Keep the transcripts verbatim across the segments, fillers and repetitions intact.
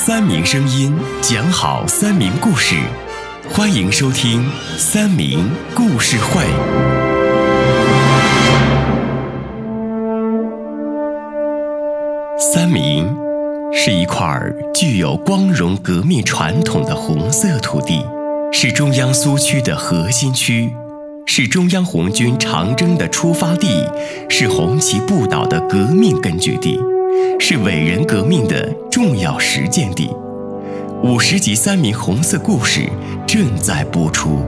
三明声音讲好三明故事，欢迎收听三明故事会。三明是一块具有光荣革命传统的红色土地，是中央苏区的核心区，是中央红军长征的出发地，是红旗不倒的革命根据地，是伟人革命的重要实践地。五十集三明红色故事正在播出。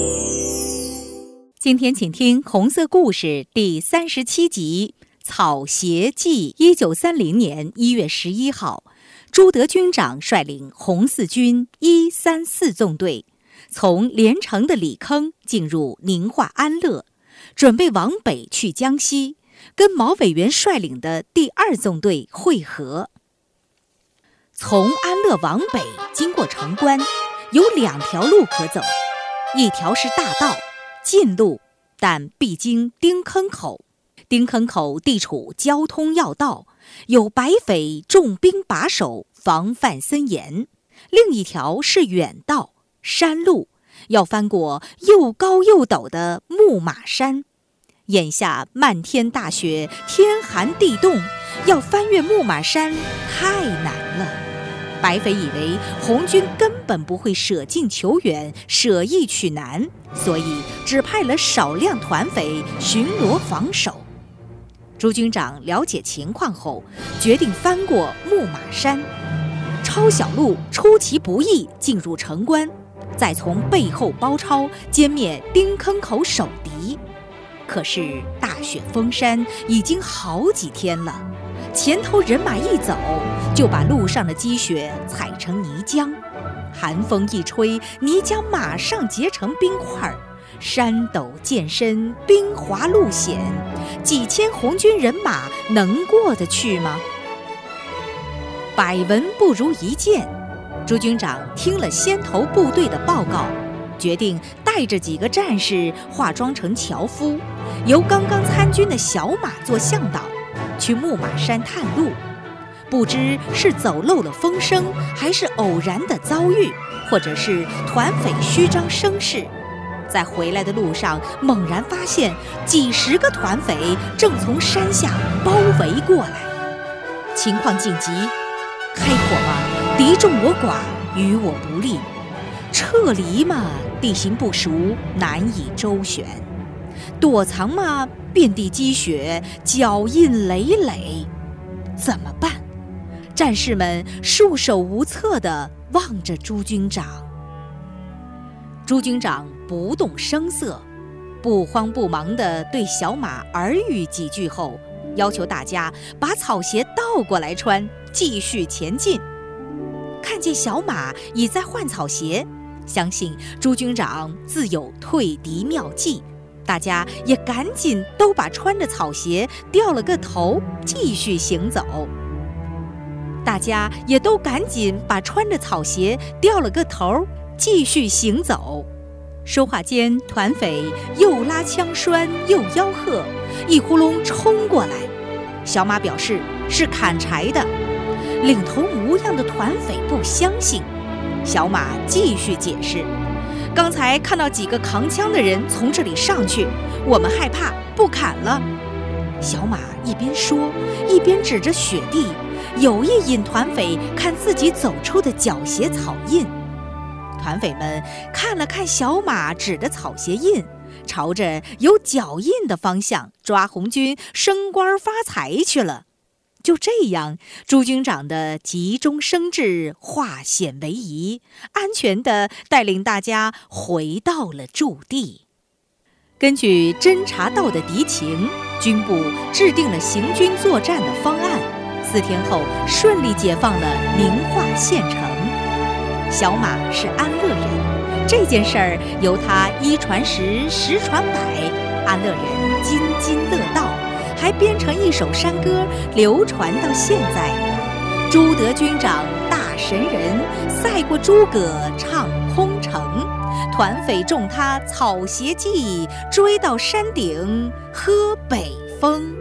今天请听红色故事第三十七集草鞋记。一九三零年一月十一号，朱德军长率领红四军一三四纵队从连城的里坑进入宁化安乐，准备往北去江西，跟毛委员率领的第二纵队会合。从安乐往北经过城关，有两条路可走，一条是大道近路，但必经丁坑口。丁坑口地处交通要道，有白匪重兵把守，防范森严。另一条是远道山路，要翻过又高又陡的木马山。眼下漫天大雪，天寒地冻，要翻越木马山太难了。白匪以为红军根本不会舍近求远，舍易取难，所以只派了少量团匪巡逻防守。朱军长了解情况后，决定翻过木马山，抄小路出其不意进入城关，再从背后包抄歼灭丁坑口守敌。可是大雪封山已经好几天了，前头人马一走，就把路上的积雪踩成泥浆，寒风一吹，泥浆马上结成冰块，山陡涧深，冰滑路险，几千红军人马能过得去吗？百闻不如一见，朱军长听了先头部队的报告，决定带着几个战士化妆成樵夫，由刚刚参军的小马做向导，去木马山探路。不知是走漏了风声，还是偶然的遭遇，或者是团匪虚张声势，在回来的路上猛然发现几十个团匪正从山下包围过来。情况紧急，开火嘛，敌众我寡，与我不利；撤离嘛，地形不熟，难以周旋；躲藏嘛，遍地积雪，脚印累累。怎么办？战士们束手无策地望着朱军长。朱军长不动声色，不慌不忙地对小马耳语几句后，要求大家把草鞋倒过来穿，继续前进。看见小马已在换草鞋，相信朱军长自有退敌妙计，大家也赶紧都把穿着草鞋掉了个头，继续行走。大家也都赶紧把穿着草鞋掉了个头，继续行走。说话间，团匪又拉枪栓又吆喝，一呼隆冲过来。小马表示是砍柴的，领头模样的团匪不相信。小马继续解释，刚才看到几个扛枪的人从这里上去，我们害怕不砍了。小马一边说，一边指着雪地，有意引团匪看自己走出的脚鞋草印。团匪们看了看小马指的草鞋印，朝着有脚印的方向抓红军升官发财去了。就这样，朱军长的急中生智，化险为夷，安全地带领大家回到了驻地。根据侦察到的敌情，军部制定了行军作战的方案，四天后顺利解放了宁化县城。小马是安乐人，这件事儿由他一传十，十传百，安乐人津津乐道，还编成一首山歌流传到现在。朱德军长大神人，赛过诸葛唱空城，团匪中他草鞋记，追到山顶喝北风。